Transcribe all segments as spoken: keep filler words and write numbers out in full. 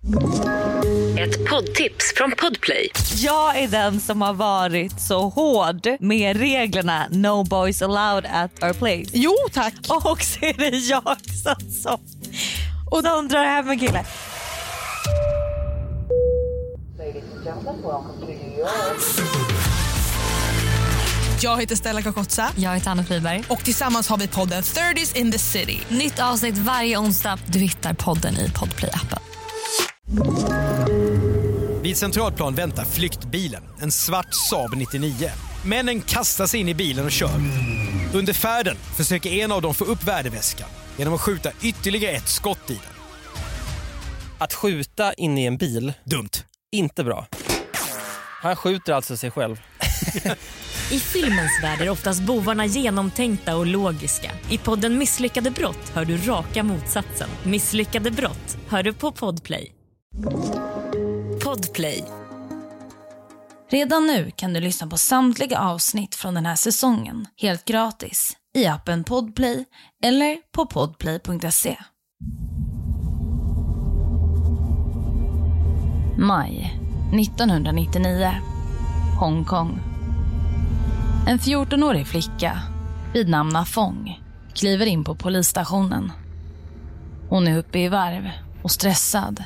Ett poddtips från Podplay. Jag är den som har varit så hård med reglerna No boys allowed at our place. Jo, tack. Och så är det jag som, som, och de drar hem en kille. Jag heter Stella Kakotsa. Jag heter Anna Friberg. Och tillsammans har vi podden thirties in the city. Nytt avsnitt varje onsdag. Du hittar podden i Podplay-appen. Vid Centralplan väntar flyktbilen, en svart Saab nittionio. Männen kastar sig in i bilen och kör. Under färden försöker en av dem få upp värdeväskan genom att skjuta ytterligare ett skott i den. Att skjuta in i en bil, dumt. Inte bra. Han skjuter alltså sig själv. I filmens värld är oftast bovarna genomtänkta och logiska. I podden Misslyckade brott hör du raka motsatsen. Misslyckade brott hör du på Podplay. Podplay. Redan nu kan du lyssna på samtliga avsnitt från den här säsongen helt gratis i appen Podplay eller på podplay punkt se. Maj nittonhundranittionio, Hongkong. En fjortonårig flicka vid namn Afong kliver in på polisstationen. Hon är uppe i varv och stressad.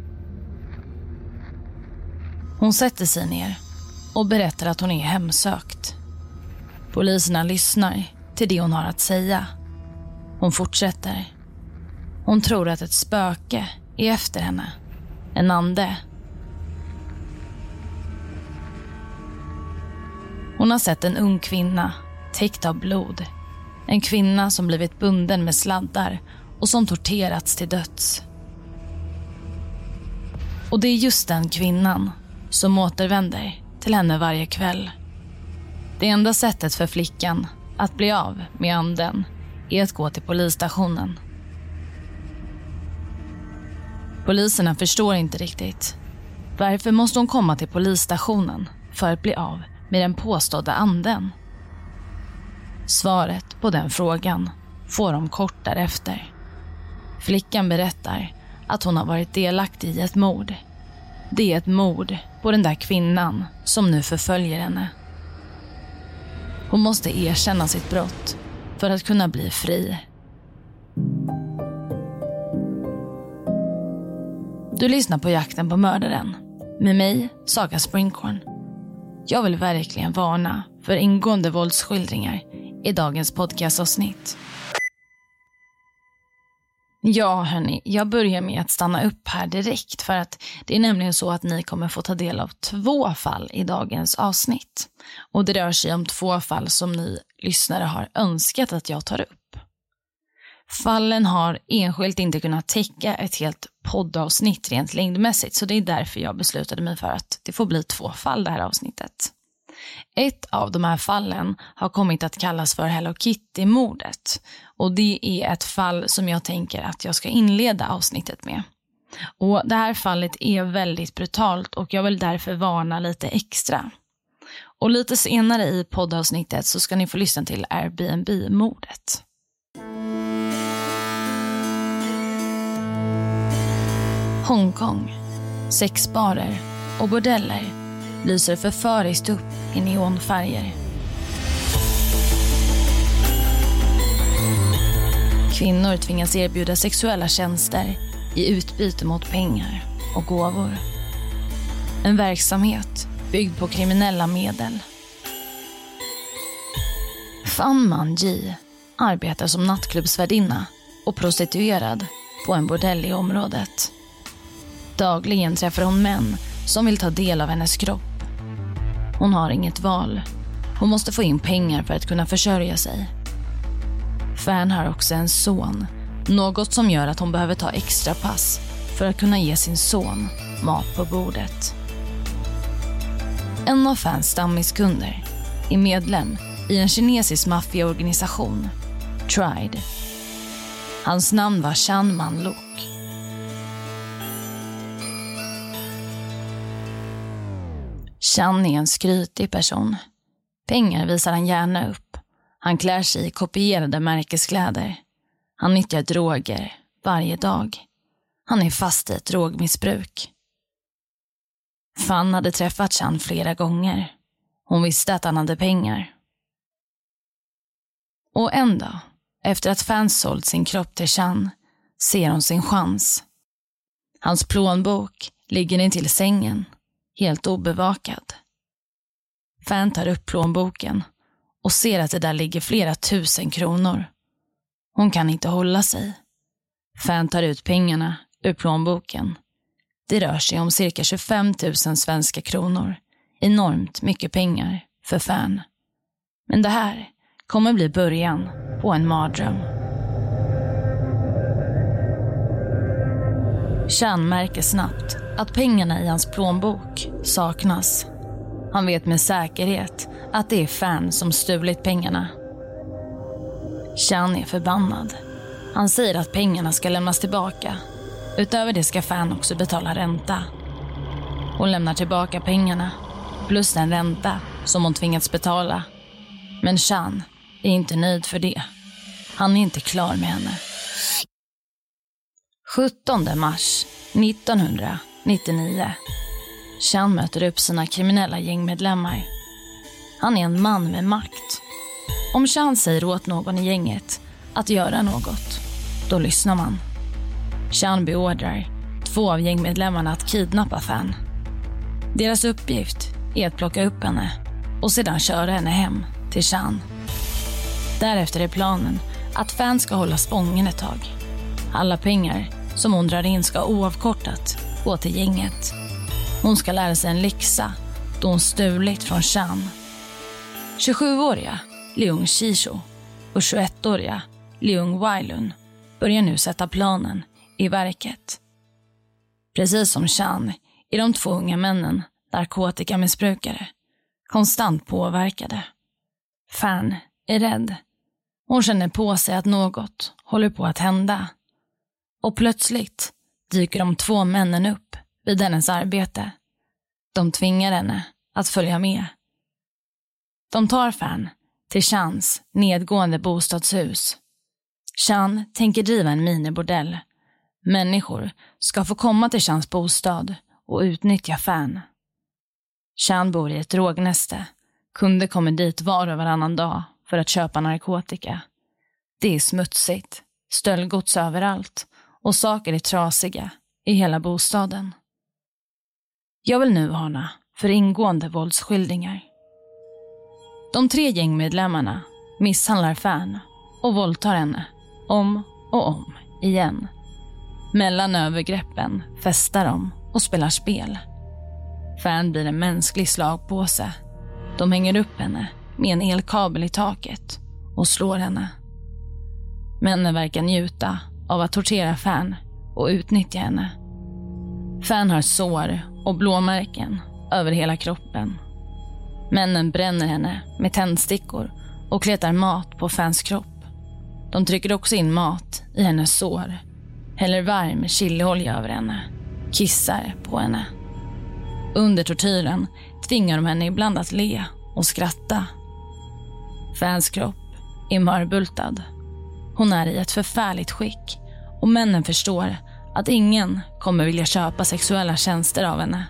Hon sätter sig ner och berättar att hon är hemsökt. Poliserna lyssnar till det hon har att säga. Hon fortsätter. Hon tror att ett spöke är efter henne. En ande. Hon har sett en ung kvinna täckt av blod. En kvinna som blivit bunden med sladdar och som torterats till döds. Och det är just den kvinnan som återvänder till henne varje kväll. Det enda sättet för flickan att bli av med anden är att gå till polisstationen. Poliserna förstår inte riktigt. Varför måste hon komma till polisstationen för att bli av med den påstådda anden? Svaret på den frågan får de kort därefter. Flickan berättar att hon har varit delaktig i ett mord. Det är ett mord på den där kvinnan som nu förföljer henne. Hon måste erkänna sitt brott för att kunna bli fri. Du lyssnar på Jakten på mördaren med mig, Saga Springhorn. Jag vill verkligen varna för ingående våldsskildringar i dagens podcastavsnitt. Ja hörni, jag börjar med att stanna upp här direkt för att det är nämligen så att ni kommer få ta del av två fall i dagens avsnitt. Och det rör sig om två fall som ni lyssnare har önskat att jag tar upp. Fallen har enskilt inte kunnat täcka ett helt poddavsnitt rent längdmässigt, så det är därför jag beslutade mig för att det får bli två fall det här avsnittet. Ett av de här fallen har kommit att kallas för Hello Kitty-mordet, och det är ett fall som jag tänker att jag ska inleda avsnittet med. Och det här fallet är väldigt brutalt och jag vill därför varna lite extra. Och lite senare i poddavsnittet så ska ni få lyssna till Airbnb-mordet. Hongkong. Sexbarer och bordeller lyser förföriskt upp i neonfärger. Kvinnor tvingas erbjuda sexuella tjänster i utbyte mot pengar och gåvor. En verksamhet byggd på kriminella medel. Fan Man Ji arbetar som nattklubbsvärdinna och prostituerad på en bordell i området. Dagligen träffar hon män som vill ta del av hennes kropp. Hon har inget val. Hon måste få in pengar för att kunna försörja sig. Fan har också en son, något som gör att hon behöver ta extra pass för att kunna ge sin son mat på bordet. En av Fans stammiskunder är medlem i en kinesisk maffiaorganisation, Tried. Hans namn var Chan Man Luk. Chan är en skrytig person. Pengar visar han gärna upp. Han klär sig i kopierade märkeskläder. Han nyttjar droger varje dag. Han är fast i ett drogmissbruk. Fan hade träffat Chan flera gånger. Hon visste att han hade pengar. Och en dag, efter att Fan sålt sin kropp till Chan, ser hon sin chans. Hans plånbok ligger intill sängen, helt obevakad. Fan tar upp plånboken och ser att det där ligger flera tusen kronor. Hon kan inte hålla sig. Fan tar ut pengarna ur plånboken. Det rör sig om cirka tjugofem tusen svenska kronor. Enormt mycket pengar för Fan. Men det här kommer bli början på en mardröm. Chan märker snabbt att pengarna i hans plånbok saknas. Han vet med säkerhet att det är Fan som stulit pengarna. Chan är förbannad. Han säger att pengarna ska lämnas tillbaka. Utöver det ska Fan också betala ränta. Hon lämnar tillbaka pengarna plus den ränta som hon tvingats betala. Men Chan är inte nöjd för det. Han är inte klar med henne. sjuttonde mars nittonhundranittionio. Chan möter upp sina kriminella gängmedlemmar. Han är en man med makt. Om Chan säger åt någon i gänget att göra något, då lyssnar man. Chan beordrar två av gängmedlemmarna att kidnappa Fan. Deras uppgift är att plocka upp henne och sedan köra henne hem till Chan. Därefter är planen att Fan ska hålla spången ett tag. Alla pengar som hon drar in ska oavkortat gå till gänget. Hon ska lära sig en läxa då hon stulit från Chan. tjugosjuåriga Leung Shisho och tjugoettåriga Leung Wailun börjar nu sätta planen i verket. Precis som Chan är de två unga männen narkotikamissbrukare, konstant påverkade. Fan är rädd. Hon känner på sig att något håller på att hända. Och plötsligt dyker de två männen upp vid hennes arbete. De tvingar henne att följa med. De tar Fan till Chans nedgående bostadshus. Chan tänker driva en minibordell. Människor ska få komma till Chans bostad och utnyttja Fan. Chan bor i ett drognäste. Kunder kommer dit var och varannan dag för att köpa narkotika. Det är smutsigt, stöldgods överallt och saker är trasiga i hela bostaden. Jag vill nu varna för ingående våldsskildringar. De tre gängmedlemmarna misshandlar Fan och våldtar henne om och om igen. Mellan övergreppen festar de och spelar spel. Fan blir en mänsklig slagpåse. De hänger upp henne med en elkabel i taket och slår henne. Männen verkar njuta av att tortera Fan och utnyttja henne. Fan har sår och blåmärken över hela kroppen. Männen bränner henne med tändstickor och kletar mat på Fans kropp. De trycker också in mat i hennes sår, häller varm chiliolja över henne, kissar på henne. Under tortyren tvingar de henne ibland att le och skratta. Fans kropp är mörbultad. Hon är i ett förfärligt skick och männen förstår att ingen kommer vilja köpa sexuella tjänster av henne.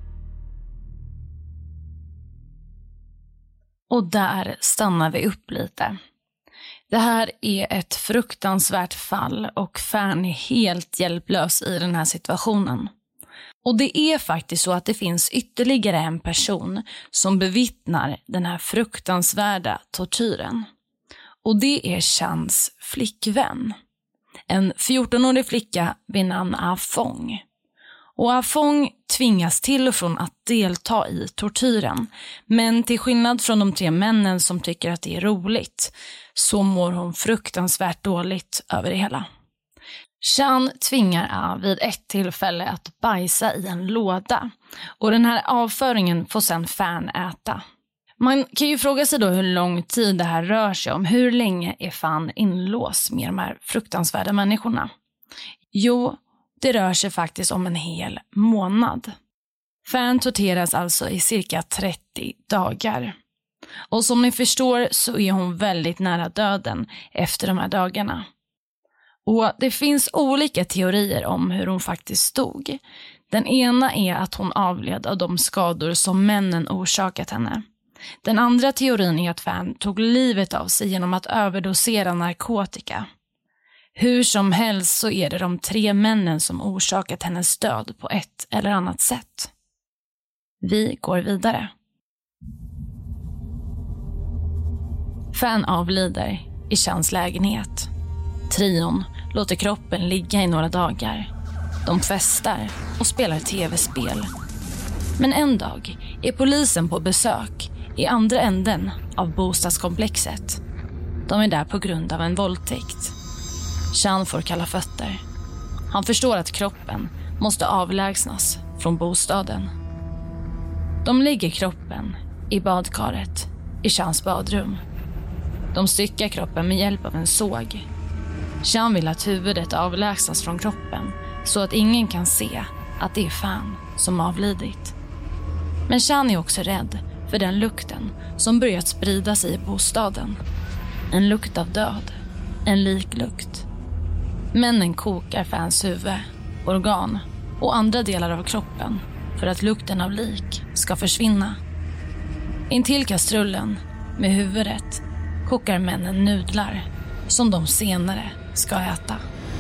Och där stannar vi upp lite. Det här är ett fruktansvärt fall och Fan är helt hjälplös i den här situationen. Och det är faktiskt så att det finns ytterligare en person som bevittnar den här fruktansvärda tortyren. Och det är Chans flickvän. En fjortonårig flicka vid namn Ah Fong. Och Ah Fong tvingas till och från att delta i tortyren. Men till skillnad från de tre männen som tycker att det är roligt så mår hon fruktansvärt dåligt över det hela. Chan tvingar Ah vid ett tillfälle att bajsa i en låda. Och den här avföringen får sedan Fan äta. Man kan ju fråga sig då hur lång tid det här rör sig om. Hur länge är Fan inlåst med de här fruktansvärda människorna? Jo, det rör sig faktiskt om en hel månad. Fan torteras alltså i cirka trettio dagar. Och som ni förstår så är hon väldigt nära döden efter de här dagarna. Och det finns olika teorier om hur hon faktiskt dog. Den ena är att hon avled av de skador som männen orsakat henne. Den andra teorin är att Fan tog livet av sig genom att överdosera narkotika. Hur som helst så är det de tre männen som orsakat hennes död på ett eller annat sätt. Vi går vidare. Fan avlider i Chans lägenhet. Trion låter kroppen ligga i några dagar. De festar och spelar tv-spel. Men en dag är polisen på besök i andra änden av bostadskomplexet. De är där på grund av en våldtäkt. Chan får kalla fötter. Han förstår att kroppen måste avlägsnas från bostaden. De lägger kroppen i badkaret i Chans badrum. De styckar kroppen med hjälp av en såg. Chan vill att huvudet avlägsnas från kroppen så att ingen kan se att det är Fan som avlidit. Men Chan är också rädd för den lukten som börjat sprida sig i bostaden. En lukt av död. En liklukt. Männen kokar Fans huvud, organ och andra delar av kroppen för att lukten av lik ska försvinna. Intill kastrullen med huvudet kokar männen nudlar som de senare ska äta.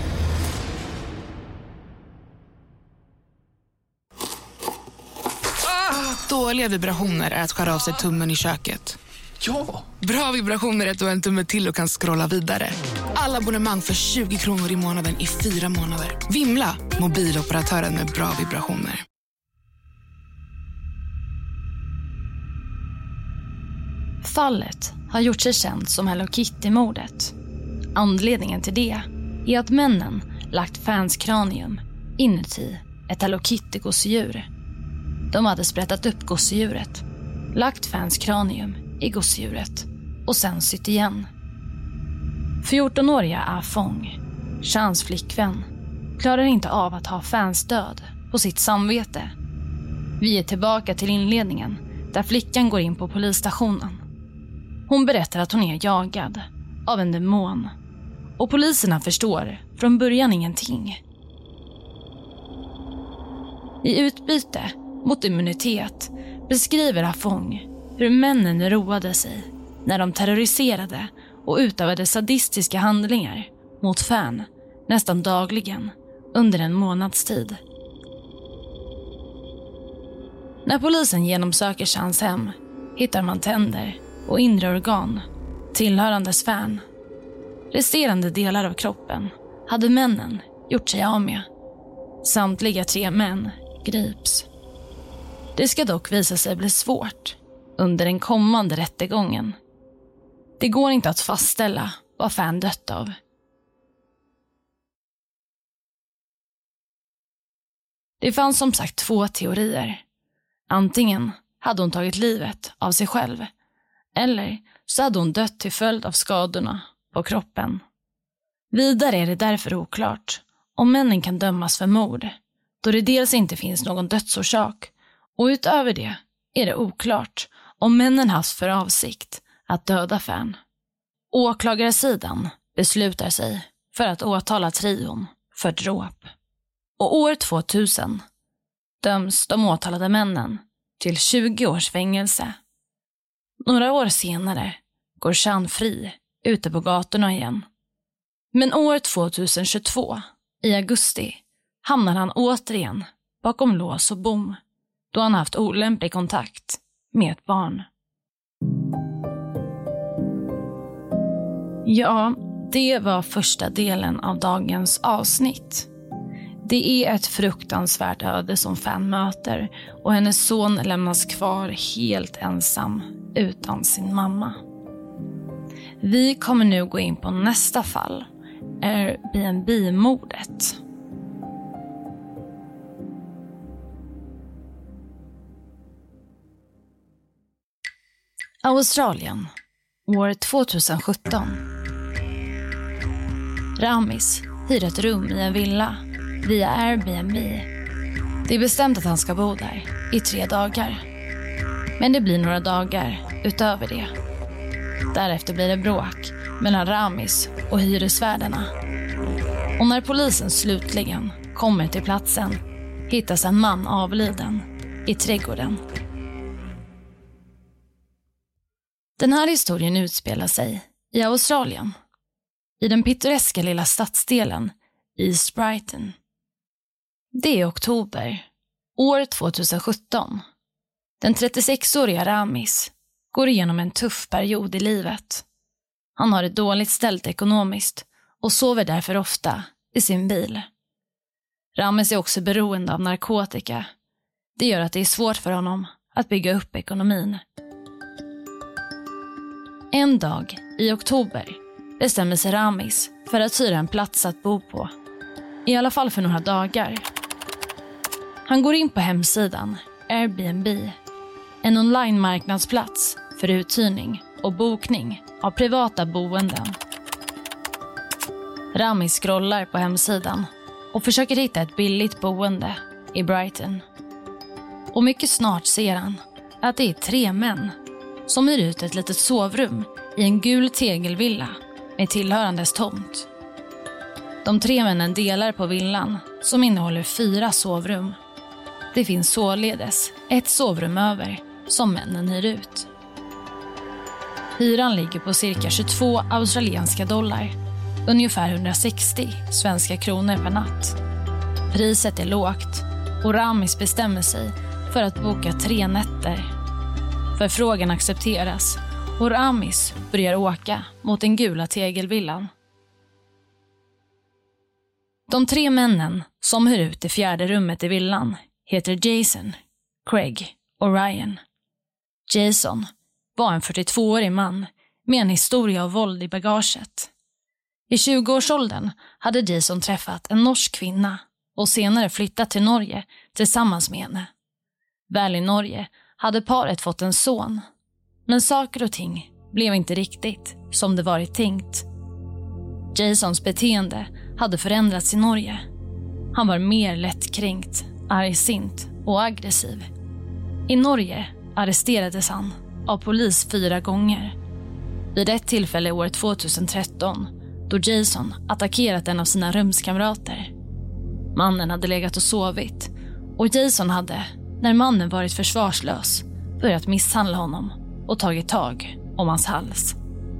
Dåliga vibrationer är att skära av sig tummen i köket. Ja! Bra vibrationer är att du har en tumme till och kan scrolla vidare. Alla abonnemang för tjugo kronor i månaden i fyra månader. Vimla! Mobiloperatören med bra vibrationer. Fallet har gjort sig känt som Hello Kitty-mordet. Anledningen till det är att männen lagt Fans kranium inuti ett Hello Kitty-gosedjur. De hade sprättat upp gosedjuret, lagt Fans kranium i gosedjuret och sen sytt igen. fjortonåriga Ah Fong, Chans flickvän, klarar inte av att ha Fans död på sitt samvete. Vi är tillbaka till inledningen där flickan går in på polisstationen. Hon berättar att hon är jagad av en demon och poliserna förstår från början ingenting. I utbyte mot immunitet beskriver Ah Fong hur männen roade sig när de terroriserade och utövade sadistiska handlingar mot Fan nästan dagligen under en månads tid. När polisen genomsöker Chans hem hittar man tänder och inre organ tillhörandes Fan. Resterande delar av kroppen hade männen gjort sig av med. Samtliga tre män grips. Det ska dock visa sig bli svårt under den kommande rättegången. Det går inte att fastställa vad Fan dött av. Det fanns som sagt två teorier. Antingen hade hon tagit livet av sig själv, eller så hade hon dött till följd av skadorna på kroppen. Vidare är det därför oklart om männen kan dömas för mord, då det dels inte finns någon dödsorsak, och utöver det är det oklart om männen haft för avsikt att döda Fan. Åklagarsidan beslutar sig för att åtala trion för dråp. Och år tvåtusen döms de åtalade männen till tjugo års fängelse. Några år senare går Chan fri ute på gatorna igen. Men år tvåtusentjugotvå, i augusti, hamnar han återigen bakom lås och bom, då han haft olämplig kontakt med ett barn. Ja, det var första delen av dagens avsnitt. Det är ett fruktansvärt öde som Fan möter, och hennes son lämnas kvar helt ensam utan sin mamma. Vi kommer nu gå in på nästa fall, Airbnb-mordet. Australien, år tvåtusensjutton. Ramis hyr ett rum i en villa via Airbnb. Det är bestämt att han ska bo där i tre dagar. Men det blir några dagar utöver det. Därefter blir det bråk mellan Ramis och hyresvärdarna. Och när polisen slutligen kommer till platsen hittas en man avliden i trädgården. Den här historien utspelar sig i Australien, i den pittoreska lilla stadsdelen East Brighton. Det är oktober, år tjugohundrasjutton. Den trettiosexåriga Ramis går igenom en tuff period i livet. Han har det dåligt ställt ekonomiskt och sover därför ofta i sin bil. Ramis är också beroende av narkotika. Det gör att det är svårt för honom att bygga upp ekonomin. En dag i oktober bestämmer sig Ramis för att hyra en plats att bo på. I alla fall för några dagar. Han går in på hemsidan Airbnb, en online-marknadsplats för uthyrning och bokning av privata boenden. Ramis scrollar på hemsidan och försöker hitta ett billigt boende i Brighton. Och mycket snart ser han att det är tre män som hyr ut ett litet sovrum i en gul tegelvilla med tillhörandes tomt. De tre männen delar på villan som innehåller fyra sovrum. Det finns således ett sovrum över som männen hyr ut. Hyran ligger på cirka tjugotvå australienska dollar, ungefär hundrasextio svenska kronor per natt. Priset är lågt och Ramis bestämmer sig för att boka tre nätter. Förfrågan accepteras och Ramis börjar åka mot den gula tegelvillan. De tre männen som hyr ut det fjärde rummet i villan heter Jason, Craig och Ryan. Jason var en fyrtiotvåårig man med en historia av våld i bagaget. I tjugoårsåldern hade Jason träffat en norsk kvinna och senare flyttat till Norge tillsammans med henne. Väl i Norge hade paret fått en son, men saker och ting blev inte riktigt som det varit tänkt. Jasons beteende hade förändrats i Norge. Han var mer lättkränkt, argsint och aggressiv. I Norge arresterades han av polis fyra gånger. Vid ett tillfälle år tjugotretton då Jason attackerat en av sina rumskamrater. Mannen hade legat och sovit och Jason hade, när mannen varit försvarslös, börjat misshandla honom och tagit tag om hans hals.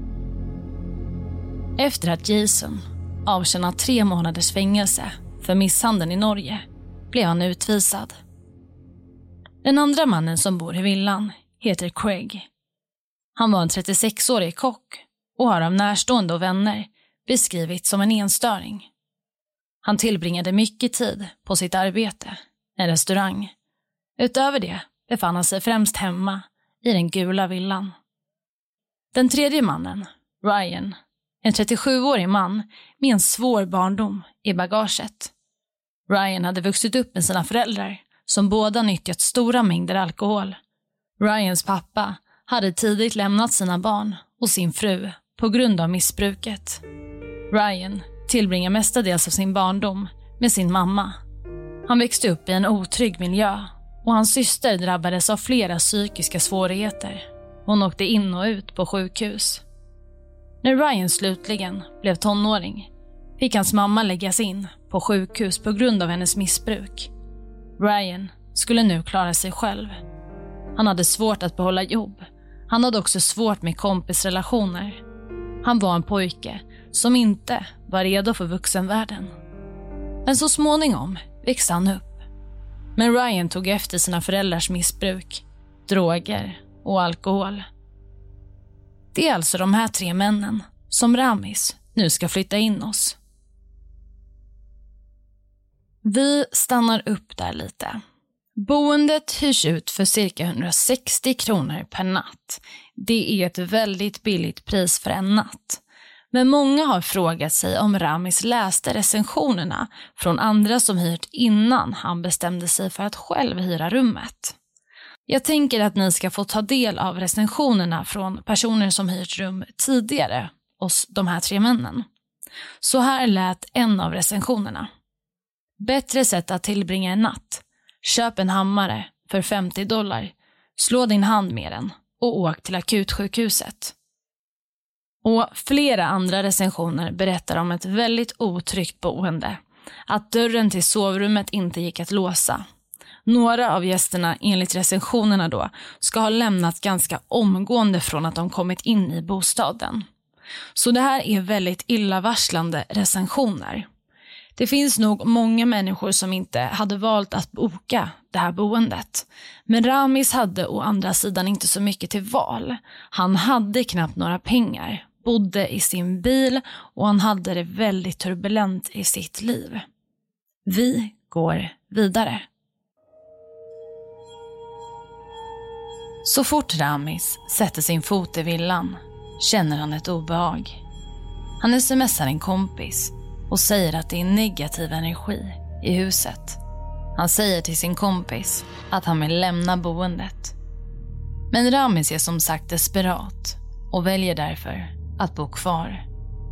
Efter att Jason avtjänat tre månaders fängelse för misshandeln i Norge blev han utvisad. Den andra mannen som bor i villan heter Craig. Han var en trettiosexårig kock och har av närstående och vänner beskrivits som en enstöring. Han tillbringade mycket tid på sitt arbete, en restaurang. Utöver det befann han sig främst hemma i den gula villan. Den tredje mannen, Ryan, en trettiosjuårig man med en svår barndom i bagaget. Ryan hade vuxit upp med sina föräldrar som båda nyttjat stora mängder alkohol. Ryans pappa hade tidigt lämnat sina barn och sin fru på grund av missbruket. Ryan tillbringar mestadels av sin barndom med sin mamma. Han växte upp i en otrygg miljö och hans syster drabbades av flera psykiska svårigheter. Hon åkte in och ut på sjukhus. När Ryan slutligen blev tonåring fick hans mamma läggas in på sjukhus på grund av hennes missbruk. Ryan skulle nu klara sig själv. Han hade svårt att behålla jobb. Han hade också svårt med kompisrelationer. Han var en pojke som inte var redo för vuxenvärlden. Men så småningom växte han upp. Men Ryan tog efter sina föräldrars missbruk, droger och alkohol. Det är alltså de här tre männen som Ramis nu ska flytta in oss. Vi stannar upp där lite. Boendet hyrs ut för cirka hundrasextio kronor per natt. Det är ett väldigt billigt pris för en natt. Men många har frågat sig om Ramis läste recensionerna från andra som hyrt innan han bestämde sig för att själv hyra rummet. Jag tänker att ni ska få ta del av recensionerna från personer som hyrt rum tidigare hos de här tre männen. Så här lät en av recensionerna. Bättre sätt att tillbringa en natt. Köp en hammare för femtio dollar. Slå din hand med den och åk till akutsjukhuset. Och flera andra recensioner berättar om ett väldigt otryggt boende. Att dörren till sovrummet inte gick att låsa. Några av gästerna, enligt recensionerna då, ska ha lämnat ganska omgående från att de kommit in i bostaden. Så det här är väldigt illavarslande recensioner. Det finns nog många människor som inte hade valt att boka det här boendet. Men Ramis hade å andra sidan inte så mycket till val. Han hade knappt några pengar, bodde i sin bil och han hade det väldigt turbulent i sitt liv. Vi går vidare. Så fort Ramis sätter sin fot i villan känner han ett obehag. Han smsar en kompis och säger att det är negativ energi i huset. Han säger till sin kompis att han vill lämna boendet. Men Ramis är som sagt desperat och väljer därför att bo kvar.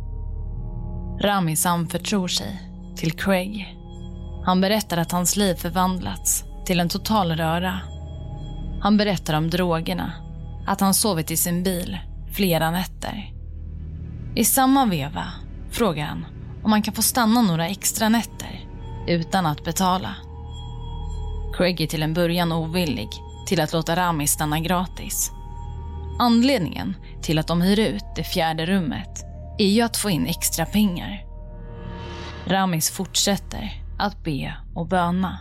Ramis anförtror sig till Craig. Han berättar att hans liv förvandlats till en total röra. Han berättar om drogerna, att han sovit i sin bil flera nätter. I samma veva frågar han om man kan få stanna några extra nätter utan att betala. Craig är till en början ovillig till att låta Ramis stanna gratis. Anledningen till att de hyr ut det fjärde rummet är ju att få in extra pengar. Ramis fortsätter att be och böna.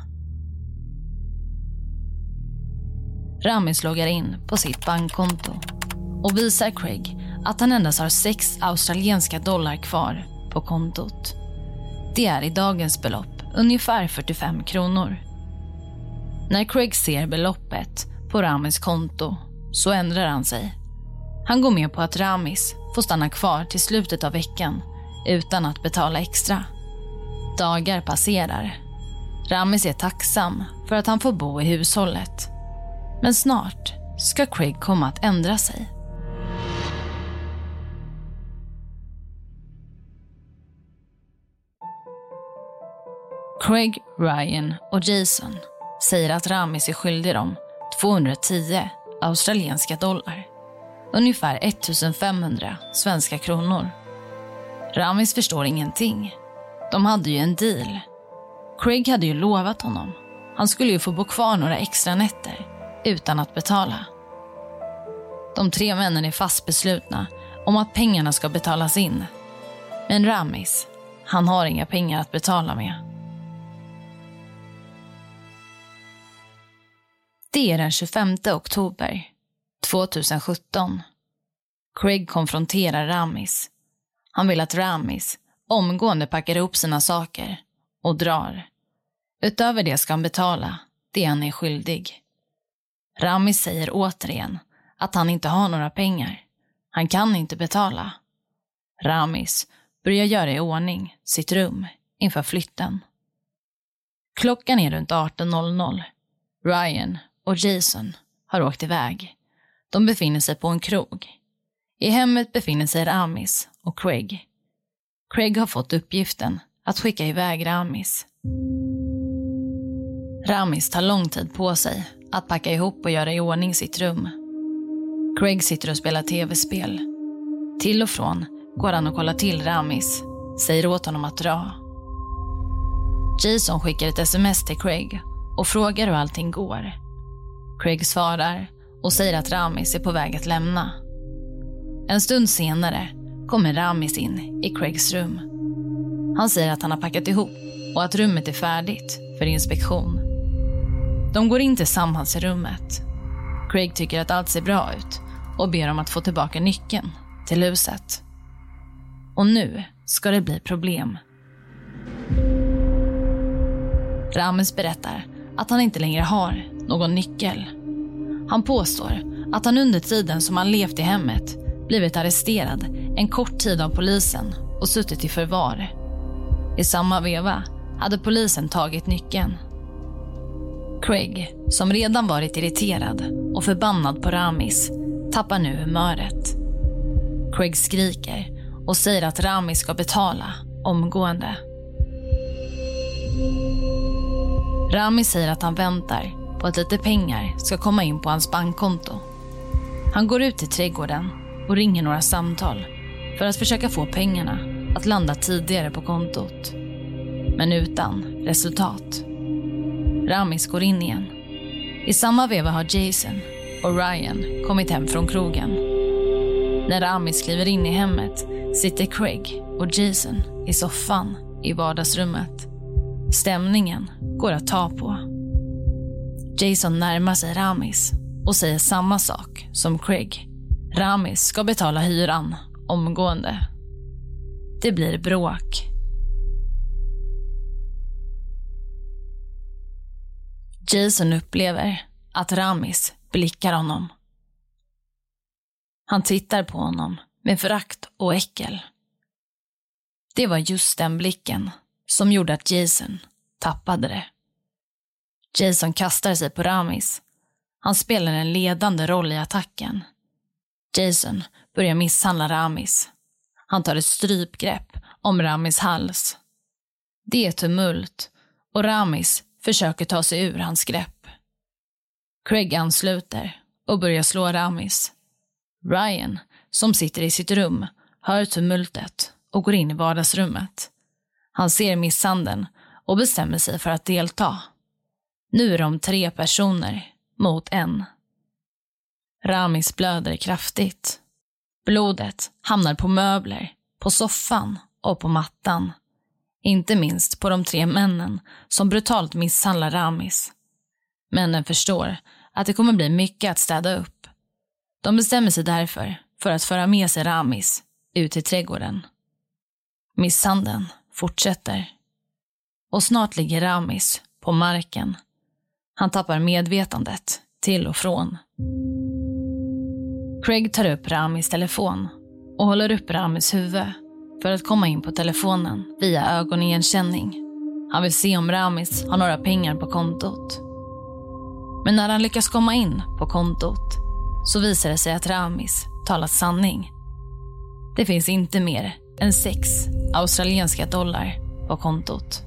Ramis loggar in på sitt bankkonto och visar Craig att han endast har sex australienska dollar kvar på kontot. Det är i dagens belopp ungefär fyrtiofem kronor. När Craig ser beloppet på Ramis konto så ändrar han sig. Han går med på att Ramis får stanna kvar till slutet av veckan utan att betala extra. Dagar passerar. Ramis är tacksam för att han får bo i hushållet. Men snart ska Craig komma att ändra sig. Craig, Ryan och Jason säger att Ramis är skyldig dem tvåhundratio australienska dollar. Ungefär ettusenfemhundra svenska kronor. Ramis förstår ingenting. De hade ju en deal. Craig hade ju lovat honom. Han skulle ju få bo kvar några extra nätter utan att betala. De tre männen är fast beslutna om att pengarna ska betalas in. Men Ramis, han har inga pengar att betala med. Det är den tjugofemte oktober tjugohundrasjutton. Craig konfronterar Ramis. Han vill att Ramis omgående packar ihop sina saker och drar. Utöver det ska han betala det han är skyldig. Ramis säger återigen att han inte har några pengar. Han kan inte betala. Ramis börjar göra i ordning sitt rum inför flytten. Klockan är runt arton noll noll. Ryan och Jason har åkt iväg. De befinner sig på en krog. I hemmet befinner sig Ramis och Craig. Craig har fått uppgiften att skicka iväg Ramis. Ramis tar lång tid på sig att packa ihop och göra i ordning sitt rum. Craig sitter och spelar tv-spel. Till och från går han och kollar till Ramis, säger åt honom att dra. Jason skickar ett sms till Craig och frågar hur allting går. Craig svarar och säger att Ramis är på väg att lämna. En stund senare kommer Ramis in i Craigs rum. Han säger att han har packat ihop och att rummet är färdigt för inspektion. De går in tillsammans i rummet. Craig tycker att allt ser bra ut och ber om att få tillbaka nyckeln till huset. Och nu ska det bli problem. Ramis berättar att han inte längre har någon nyckel. Han påstår att han under tiden som han levt i hemmet blivit arresterad en kort tid av polisen och suttit i förvar. I samma veva hade polisen tagit nyckeln. Craig, som redan varit irriterad och förbannad på Ramis, tappar nu humöret. Craig skriker och säger att Ramis ska betala omgående. Ramis säger att han väntar på att lite pengar ska komma in på hans bankkonto. Han går ut i trädgården och ringer några samtal för att försöka få pengarna att landa tidigare på kontot. Men utan resultat. Ramis går in igen. I samma veva har Jason och Ryan kommit hem från krogen. När Ramis kliver in i hemmet sitter Craig och Jason i soffan i vardagsrummet. Stämningen går att ta på. Jason närmar sig Ramis och säger samma sak som Craig. Ramis ska betala hyran omgående. Det blir bråk. Jason upplever att Ramis blickar honom. Han tittar på honom med förakt och äckel. Det var just den blicken som gjorde att Jason tappade det. Jason kastar sig på Ramis. Han spelar en ledande roll i attacken. Jason börjar misshandla Ramis. Han tar ett strypgrepp om Ramis hals. Det är tumult och Ramis försöker ta sig ur hans grepp. Craig ansluter och börjar slå Ramis. Ryan, som sitter i sitt rum, hör tumultet och går in i vardagsrummet. Han ser misshandeln och bestämmer sig för att delta. Nu är de tre personer mot en. Ramis blöder kraftigt. Blodet hamnar på möbler, på soffan och på mattan. Inte minst på de tre männen som brutalt misshandlar Ramis. Männen förstår att det kommer bli mycket att städa upp. De bestämmer sig därför för att föra med sig Ramis ut i trädgården. Misshandeln fortsätter. Och snart ligger Ramis på marken. Han tappar medvetandet till och från. Craig tar upp Ramis telefon och håller upp Ramis huvud för att komma in på telefonen via ögonigenkänning. Han vill se om Ramis har några pengar på kontot. Men när han lyckas komma in på kontot så visar det sig att Ramis talat sanning. Det finns inte mer än sex australienska dollar på kontot.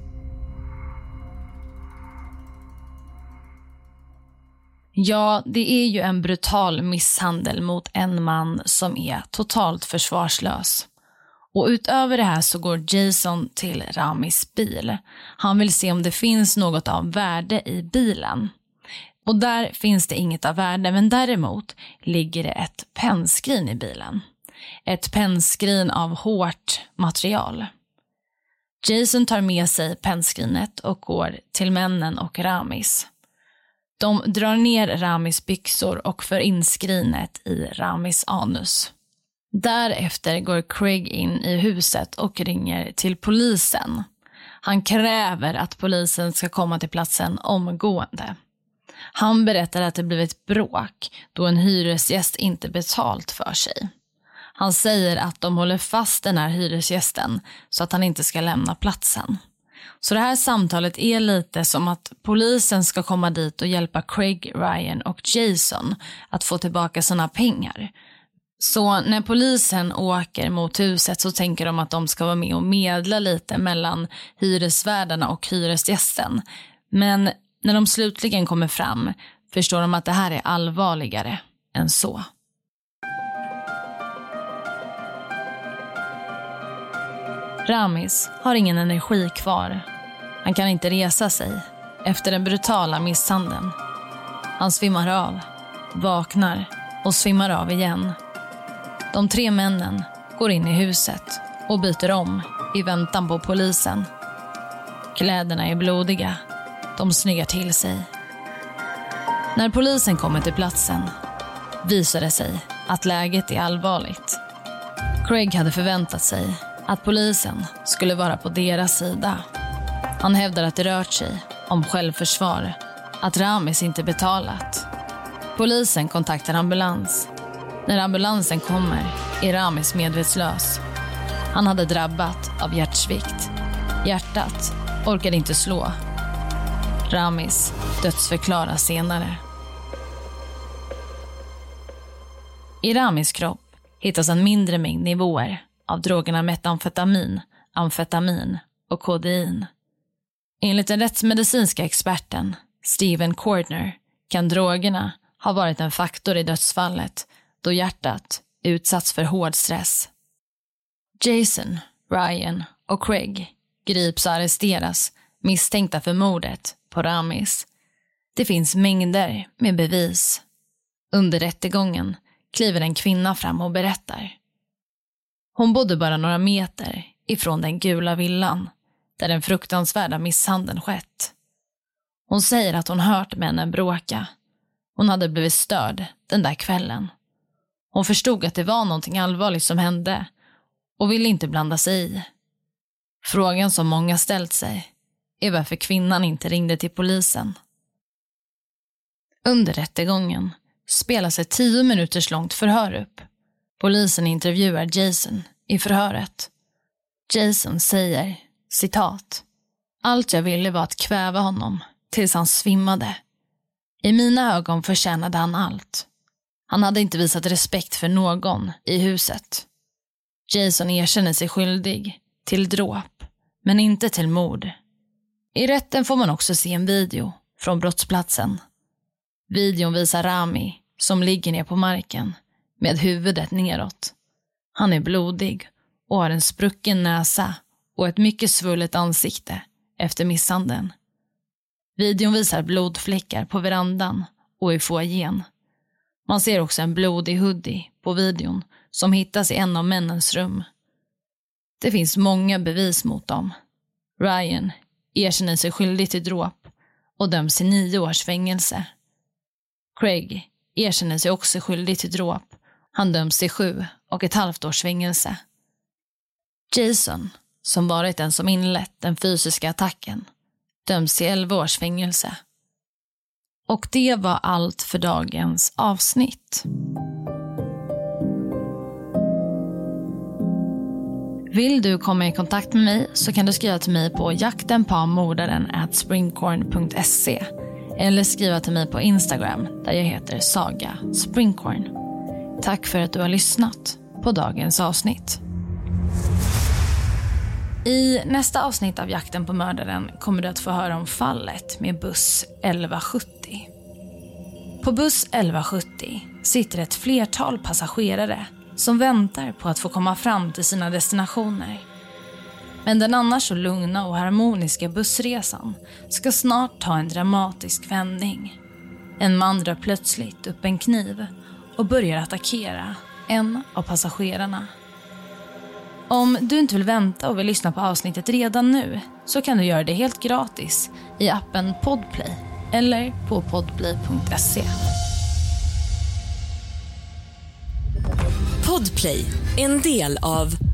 Ja, det är ju en brutal misshandel mot en man som är totalt försvarslös. Och utöver det här så går Jason till Ramis bil. Han vill se om det finns något av värde i bilen. Och där finns det inget av värde, men däremot ligger det ett pennskrin i bilen. Ett pennskrin av hårt material. Jason tar med sig pennskrinet och går till männen och Ramis. De drar ner Ramis byxor och för in skrinet i Ramis anus. Därefter går Craig in i huset och ringer till polisen. Han kräver att polisen ska komma till platsen omgående. Han berättar att det blivit bråk då en hyresgäst inte betalt för sig. Han säger att de håller fast den här hyresgästen så att han inte ska lämna platsen. Så det här samtalet är lite som att polisen ska komma dit och hjälpa Craig, Ryan och Jason att få tillbaka sina pengar. Så när polisen åker mot huset så tänker de att de ska vara med och medla lite mellan hyresvärdarna och hyresgästen. Men när de slutligen kommer fram förstår de att det här är allvarligare än så. Ramis har ingen energi kvar. Han kan inte resa sig efter den brutala misshandeln. Han svimmar av, vaknar och svimmar av igen. De tre männen går in i huset och byter om i väntan på polisen. Kläderna är blodiga. De snyggar till sig. När polisen kommer till platsen visar det sig att läget är allvarligt. Craig hade förväntat sig att polisen skulle vara på deras sida. Han hävdar att det rört sig om självförsvar, att Ramis inte betalat. Polisen kontaktar ambulans. När ambulansen kommer är Ramis medvetslös. Han hade drabbat av hjärtsvikt. Hjärtat orkade inte slå. Ramis dödsförklaras senare. I Ramis kropp hittas en mindre mängd nivåer av drogerna metamfetamin, amfetamin och kodein. Enligt den rättsmedicinska experten Stephen Cordner kan drogerna ha varit en faktor i dödsfallet då hjärtat utsatts för hård stress. Jason, Ryan och Craig grips och arresteras misstänkta för mordet på Ramis. Det finns mängder med bevis. Under rättegången kliver en kvinna fram och berättar. Hon bodde bara några meter ifrån den gula villan där den fruktansvärda misshandeln skett. Hon säger att hon hört männen bråka. Hon hade blivit störd den där kvällen. Hon förstod att det var någonting allvarligt som hände och ville inte blanda sig i. Frågan som många ställt sig är varför kvinnan inte ringde till polisen. Under rättegången spelas ett tio minuters långt förhör upp. Polisen intervjuar Jason i förhöret. Jason säger, citat: "Allt jag ville var att kväva honom tills han svimmade. I mina ögon förtjänade han allt. Han hade inte visat respekt för någon i huset." Jason erkänner sig skyldig till dråp, men inte till mord. I rätten får man också se en video från brottsplatsen. Videon visar Rami som ligger ner på marken med huvudet neråt. Han är blodig och har en sprucken näsa och ett mycket svullet ansikte efter misshandeln. Videon visar blodfläckar på verandan och i foajén. Man ser också en blodig hoodie på videon som hittas i en av männens rum. Det finns många bevis mot dem. Ryan erkänner sig skyldig till dråp och döms till nio års fängelse. Craig erkänner sig också skyldig till dråp. Han döms till sju och ett halvt års fängelse. Jason, som varit den som inlett den fysiska attacken, döms till elva års fängelse. Och det var allt för dagens avsnitt. Vill du komma i kontakt med mig så kan du skriva till mig på jaktenpamordaren at springcorn punkt se eller skriva till mig på Instagram där jag heter Saga Springcorn. Tack för att du har lyssnat på dagens avsnitt. I nästa avsnitt av Jakten på mördaren kommer du att få höra om fallet med buss elva sjuttio. På buss elva sjuttio sitter ett flertal passagerare som väntar på att få komma fram till sina destinationer. Men den annars så lugna och harmoniska bussresan ska snart ta en dramatisk vändning. En man drar plötsligt upp en kniv och börjar attackera en av passagerarna. Om du inte vill vänta och vill lyssna på avsnittet redan nu så kan du göra det helt gratis i appen Podplay eller på podplay punkt se. Podplay, en del av